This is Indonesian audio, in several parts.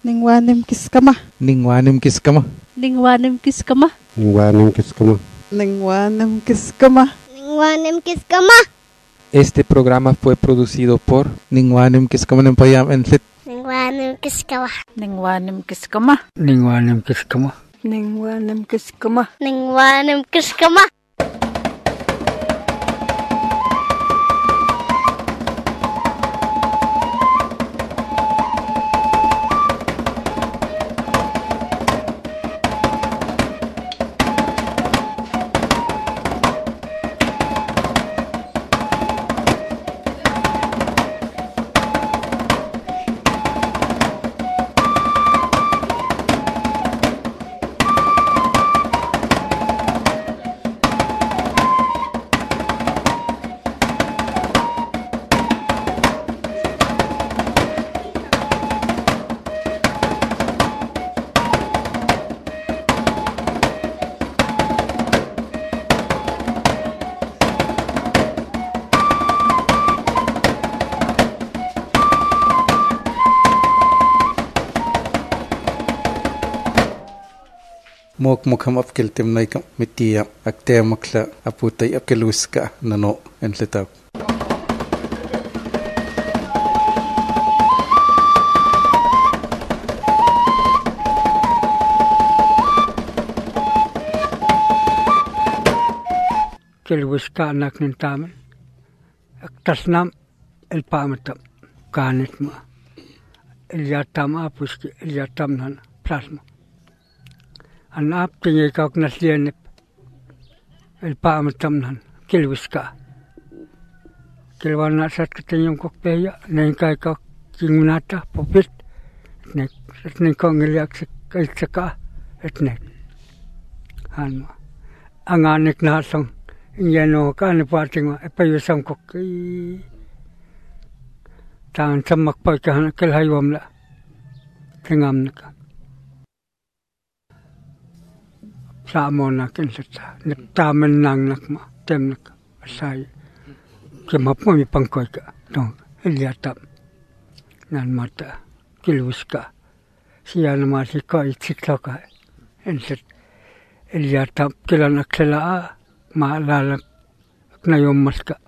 Ningwanim kiskama. Ningwanim kiskama. Ningwanim kiskama. Ningwanim kiskama. Ningwanim kiskama. Ningwanim kiskama. Este programa fue producido por Ningwanim Kiskama Nempayam Enlit. Ningwanim kiskama. Ningwanim kiskama. Ningwanim kiskama. Ningwanim kiskama. Ningwanim kiskama. Mok mukham apkel temnai kam mitia akte makla aputai apkeluska nano enletap. Keluska anak nintamen. Aktasnam el pamatam kanitma. Ilyatam apuski ilyatam nan plasma. Anap tinggi kau kena selianip elpa amatamnan kilwiska kilwana sat ketenyong kok peya nengkai kau kingunata popit nek kau ngeliak seka etnek hanma anganik nasong ingeno kan patinga epayusam kok tan samak pa kan kelhayom la tengam naka Samona kinsa nagtaman nang nakma temnak asay kemap mo mi pangkoy ka dong ilyatam nan mata kilwiska siya naman si ko itsiklaka enset ilyatam kilan aksela maalala knayom maska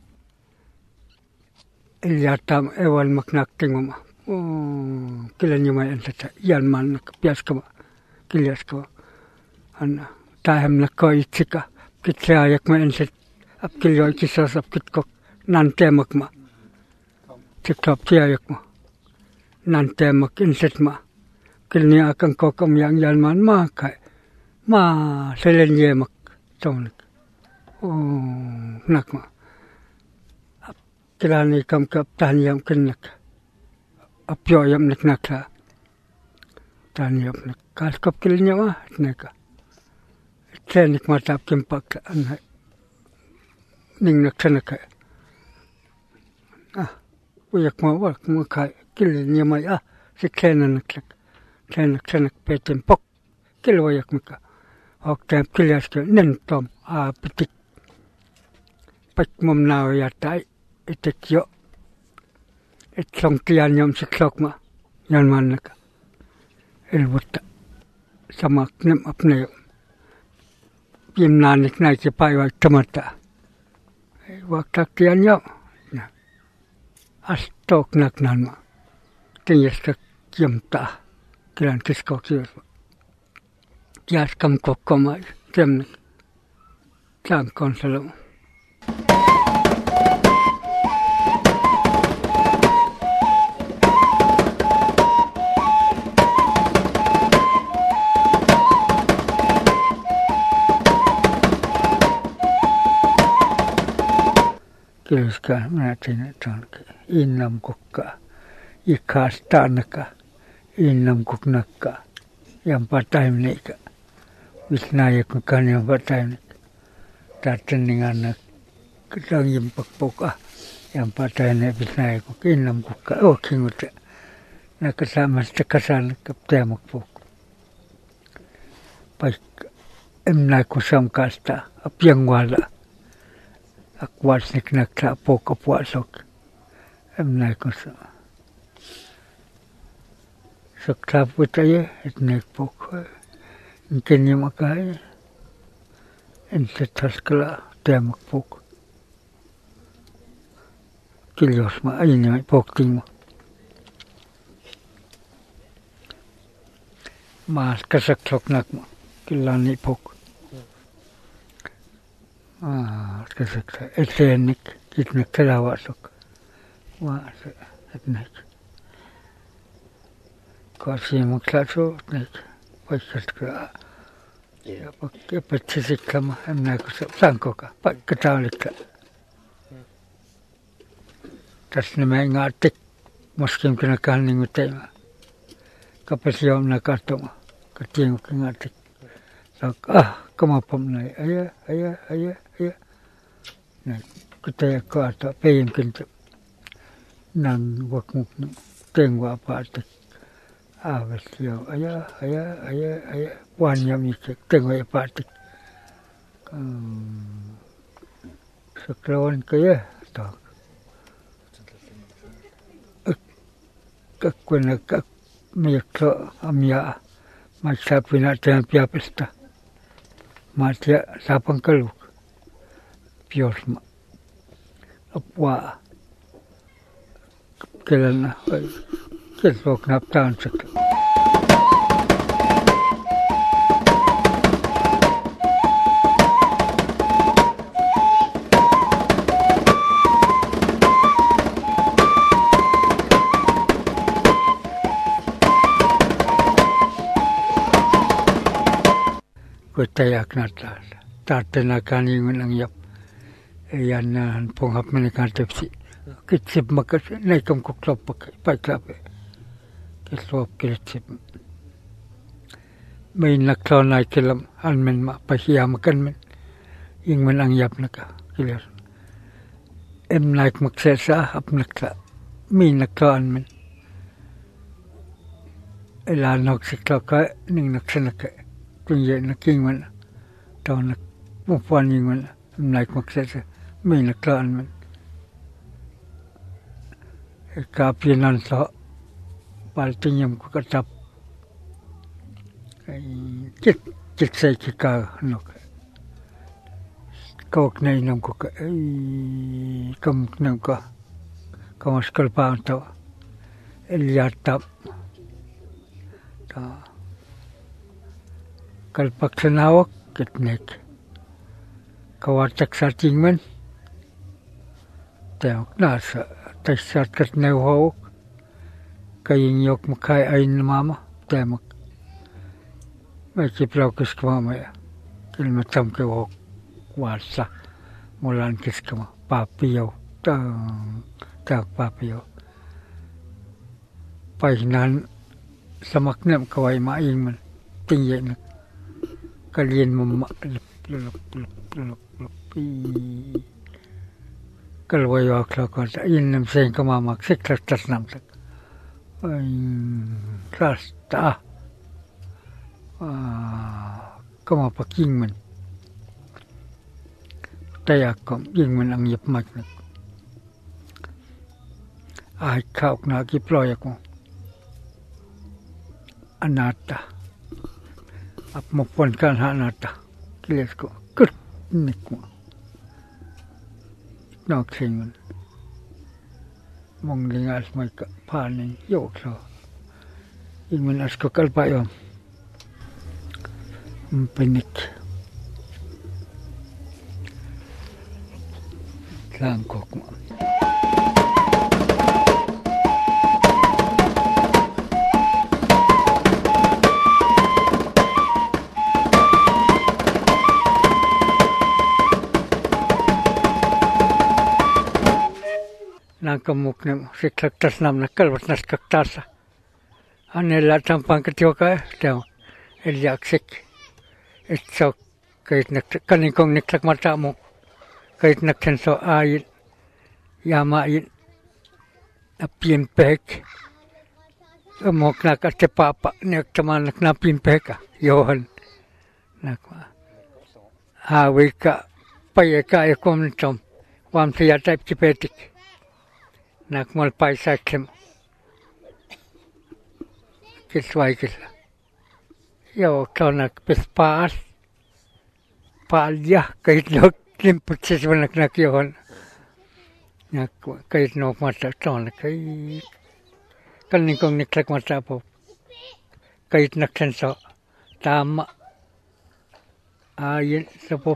ilyatam ewan maknakting ma kilan yumay enset yan man piaskama kilyaskama Anna tahem nakoi tsika kitsayak ma enset apkilyo kisas apkitkok nantemak ma tiktop tiayak ma nantemak enset ma kilni akan kokam yang yalman ma kai ma selenyemak tonik nakma kilani kam kap taniyam kinnak apyoyam naknakla taniyam nak kaskop kilnya ma neka Tlenik matap kimpak anha ning naksanaka uyak mawak mukai kilnya mai si klenak klenak petem pok kilwayak mika ok tam kilyaska nentom pitik pak mom naw yatai itekyo itlong tianyam siklok ma yan manaka elwutta samak nem apneyo Nanik na kipai wak tamata. Wak taktian yo. Astok nak nanma. Tingis ka kiamta. Kilan kiskok siya. Kias kam kokomay. Temnik. Tang konsalom. Kilska menatin tanke innam kukka ikas tanaka innam kuknakka yang pataimnika wisnayak kan yang pataimnik tateningan ketang yimpak poka yang patainek wisnayak innam kukka kinguta nakasama sekasan kaptemak pok baik emna kusam kasta apiang wala akwasnik nakta pok apwasok emna kusam Sakta putaya etnek pok. Inkenya makai. Entetas kala temak pok. Kilios ma aynya pok tingma. Mas kasak nak ma kilani pok. Kasak etnik kitnek terawasok. Wah etnik. Kasi maklaso etnik. Pakat ka. Ya pakai pecisik kama emnak sangko ka. Pak ketalik ka. Tas nama ngatik muskim kena kaning utama. Kapasiam nak kartong ketiang ngatik. Sak kamapam nai ayah. Nah kita kata payung kita nan wakmuk tengwa apa atik. Bestiau ayah wanya mikir tengwa apa atik. Seklawan kaya tak. Kakwana kak miyaklo amya masapina tempia pesta. Matia sapang kaluk. Piosma. Apa kelana kesok naptan sak. Kutayak natas. Tatena kaningun ang yap. Ayan ponghap manikantepsi. Kitsip makas naikam kuklop pagkape. Kislop kitsip. May naklaw na kilam almen ma pasiyamakan men. Yung man ang yap naka. Kilas. Naik maksesa ap nakla. May naklaw almen. Ilanok siklaw ka ning naksanaka. Tunye naking man. Tao nakpupuan yung man. Naik maksesa. May naklaan man. Kapianan sa paltinyam ko katap. Kit say kika ano ka. Kawak na inam ko ka. Kamuknam ka. Kamaskal pa ang tawa. Ilyatap. Kalpak sa nawak. Kitnek. Kawatak sa tingman. Tengok nasa taisat kat neuhawak. Kaying yok makai ayin mama. Tengok. May kiplaw kis kama ya. Kilmatam ke wak. Wasa. Mulan kis kama. Papiyaw. Tengok papiyaw. Pahinan samaknam kawai maing man. Tingye na. Kalian mama. Luluk. Kalwayo akla sa inam sa yung kamamak siklas namsak. Rasta. Kamapaking man. Tayakam yung man ang yapmak na. Ay kaok na kiploy ako. Anata. Ap mapon kan anata. Kilis ko. Nik mo. Naksingan. Mong lingas may paning yok so. Ingman asko kalpayo. Pinik. Langkok mo. Nangkamuk na siklaktas nam nakalwas naskaktasa. Anela tampang katiwaka daw elyaksik. Itso kahit kaning kong niklak mata mo kahit naksenso ayit yama ayit napimpek. Amok nakatepapa niyak taman napimpeka yohan nakwa. Hawi ka payeka ekom nitom wam siya type kipetik. Nakmal paisa kem kiswai kis yo tonak pispas palya kait lok limput siswanak nakyon nak kait nok mata tonak kait kaning kong niklak mata po kait naksenso tama ayin sa pop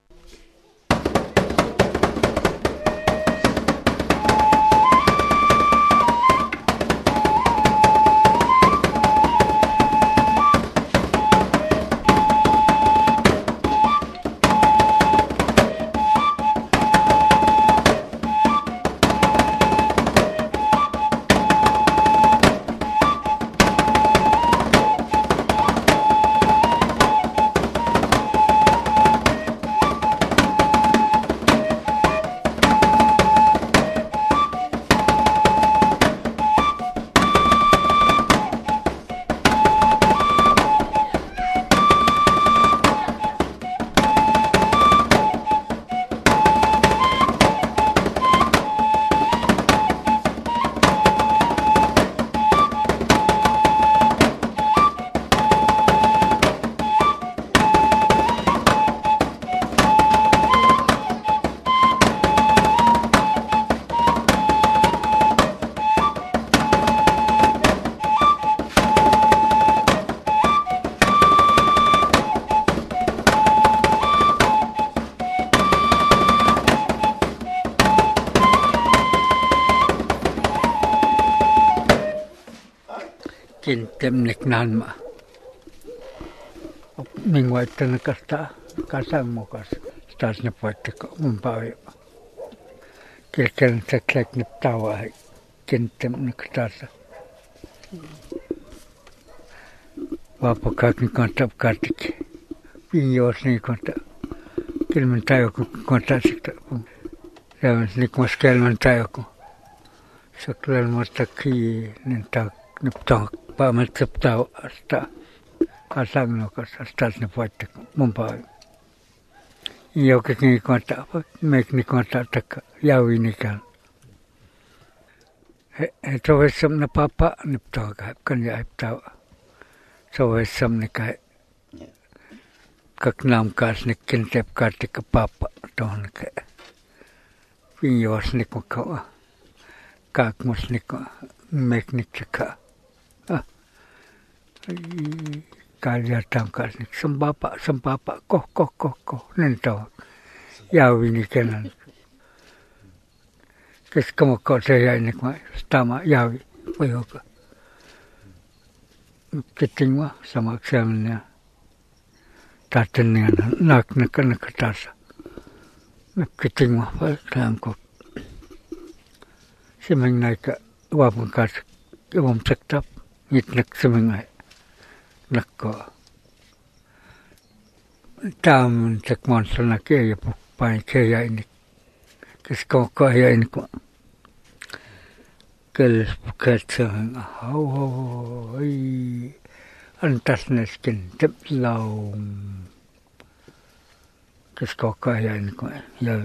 kintem niknan ma mingwai tanakasta kasang mo kas stas na pwede ko mumpawi kilken seklek niptawa kintem nakastasa wapakak ni kontap kartik pinyos ni konta kilmen tayo ko konta sikta yaman nikmas kelman tayo ko saklal mastaki nintak niptak pamataptaw hasta kasang no kas stas na pwede ko mumpawi iyo kikini konta mek ni konta tak yawi ni kan ito wesam na papa niptaw ka kanya iptaw so wesam ni kai kaknam kas ni kintep kartik papa ton ke pinyos ni ko kak mus ni ko mek ni ka kalian tangkas ni sempapa koh nento yawi ni kenan kes kamu kau saya ini kau stama yawi wayoka ketingwa sama eksamnya tatennya nak tasa ketingwa dalam kau semeng naik ke wabung kas wabung sektap ngitnek semeng naik nakko tam tekmon sana ke ya pai ke ya ini kisko ko ya ini ko kel bukan hau antas neskin tep lau kisko ko ya ini ko ya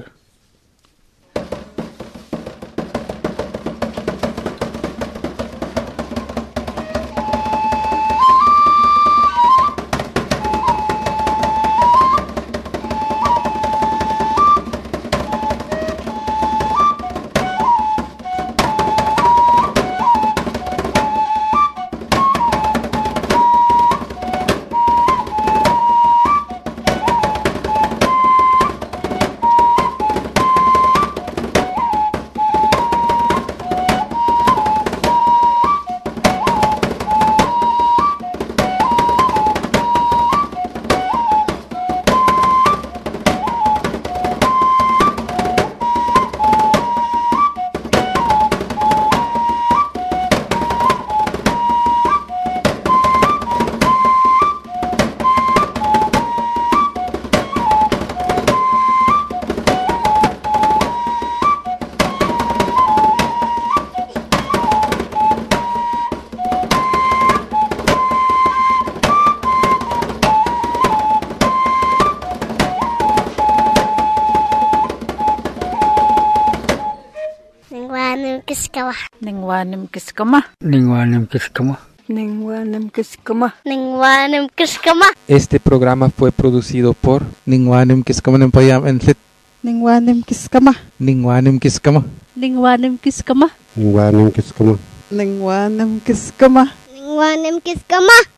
Ningwanim kiskama. Ningwanim kiskama. Ningwanim kiskama. Ningwanem kiskama. Ningwanem kiskama. Este programa fue producido por Ningwanim kiskama ng payam entlit. Ningwanim kiskama. Ningwanim kiskama. Ningwanem kiskama. Ningwanem kiskama. Ningwanim kiskama. Ningwanem kiskama.